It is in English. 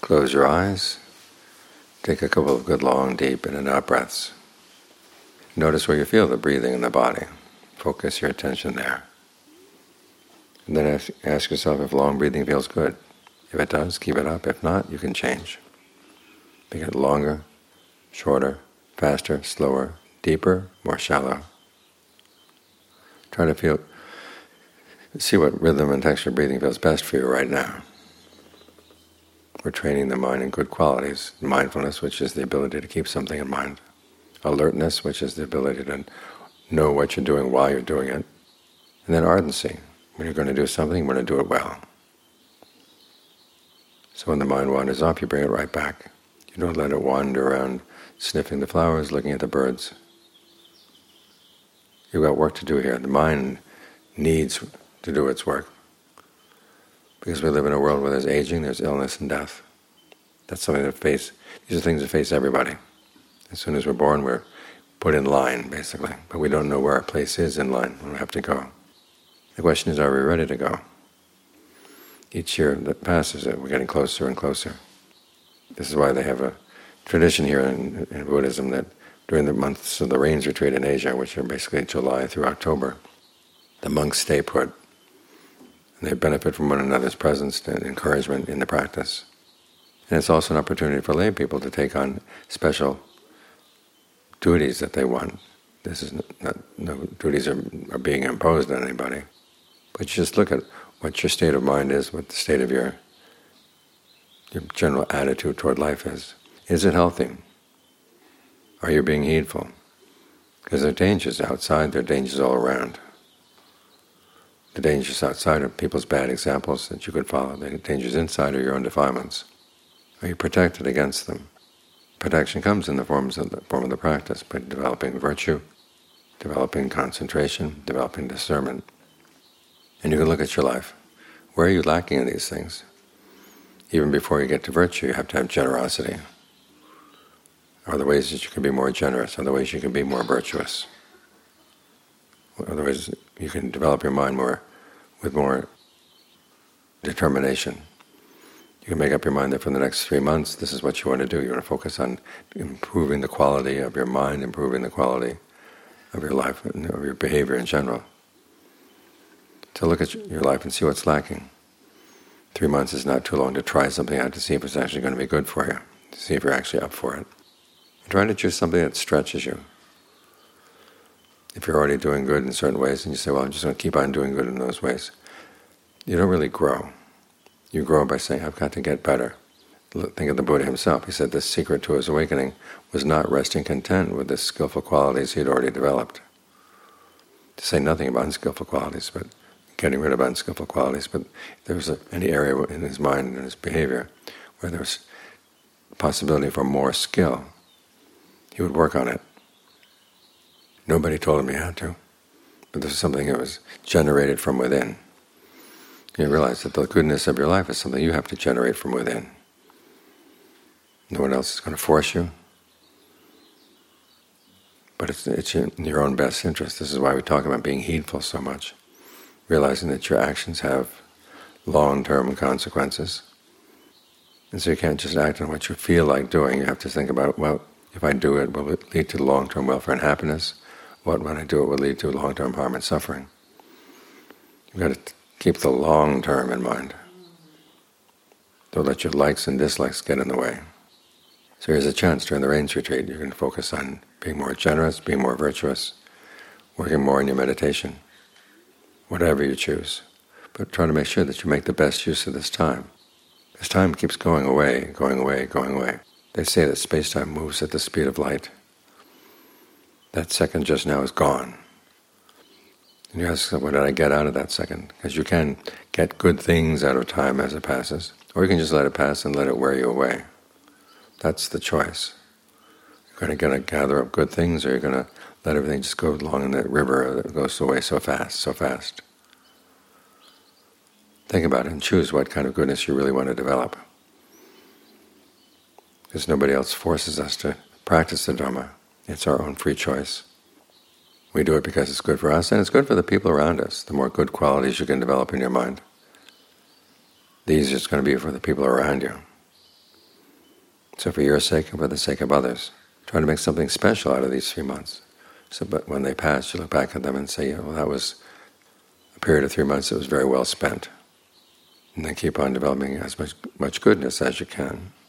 Close your eyes. Take a couple of good long, deep in and out breaths. Notice where you feel the breathing in the body. Focus your attention there. And then ask yourself if long breathing feels good. If it does, keep it up. If not, you can change. Make it longer, shorter, faster, slower, deeper, more shallow. Try to see what rhythm and texture breathing feels best for you right now. We're training the mind in good qualities. Mindfulness, which is the ability to keep something in mind. Alertness, which is the ability to know what you're doing while you're doing it. And then ardency. When you're going to do something, you want to do it well. So when the mind wanders off, you bring it right back. You don't let it wander around sniffing the flowers, looking at the birds. You've got work to do here. The mind needs to do its work. Because we live in a world where there's aging, there's illness and death. That's something these are things that face everybody. As soon as we're born, we're put in line, basically. But we don't know where our place is in line when we have to go. The question is, are we ready to go? Each year that passes, we're getting closer and closer. This is why they have a tradition here in Buddhism that during the months of the rains retreat in Asia, which are basically July through October, the monks stay put. They benefit from one another's presence and encouragement in the practice. And it's also an opportunity for lay people to take on special duties that they want. This is no duties are being imposed on anybody. But you just look at what your state of mind is, what the state of your general attitude toward life is. Is it healthy? Are you being heedful? Because there are dangers outside, there are dangers all around. The dangers outside are people's bad examples that you could follow. The dangers inside are your own defilements. Are you protected against them? Protection comes in the form of the practice, by developing virtue, developing concentration, developing discernment. And you can look at your life. Where are you lacking in these things? Even before you get to virtue, you have to have generosity. Are there ways that you can be more generous? Are there ways you can be more virtuous? Otherwise, you can develop your mind with more determination. You can make up your mind that for the next 3 months, this is what you want to do. You want to focus on improving the quality of your mind, improving the quality of your life, and of your behavior in general. To look at your life and see what's lacking. 3 months is not too long to try something out to see if it's actually going to be good for you, to see if you're actually up for it. Try to choose something that stretches you. If you're already doing good in certain ways and you say, well, I'm just going to keep on doing good in those ways, you don't really grow. You grow by saying, I've got to get better. Think of the Buddha himself. He said the secret to his awakening was not resting content with the skillful qualities he had already developed. To say nothing about unskillful qualities, but getting rid of unskillful qualities. But if there was any area in his mind and his behavior where there was a possibility for more skill, he would work on it. Nobody told him he had to, but this was something that was generated from within. You realize that the goodness of your life is something you have to generate from within. No one else is going to force you, but it's in your own best interest. This is why we talk about being heedful so much, realizing that your actions have long-term consequences. And so you can't just act on what you feel like doing. You have to think about, well, if I do it, will it lead to long-term welfare and happiness? What, when I do it, will lead to long-term harm and suffering? You've got to keep the long-term in mind. Don't let your likes and dislikes get in the way. So here's a chance during the rains retreat. You can focus on being more generous, being more virtuous, working more in your meditation, whatever you choose. But try to make sure that you make the best use of this time. This time keeps going away, going away, going away. They say that space-time moves at the speed of light. That second just now is gone. And you ask, what did I get out of that second? Because you can get good things out of time as it passes, or you can just let it pass and let it wear you away. That's the choice. You're going to gather up good things, or you're going to let everything just go along in that river that goes away so fast, so fast. Think about it and choose what kind of goodness you really want to develop. Because nobody else forces us to practice the Dharma. It's our own free choice. We do it because it's good for us, and it's good for the people around us. The more good qualities you can develop in your mind, the easier it's going to be for the people around you. So for your sake and for the sake of others, try to make something special out of these 3 months. So, but when they pass, you look back at them and say, well, that was a period of 3 months that was very well spent. And then keep on developing as much goodness as you can.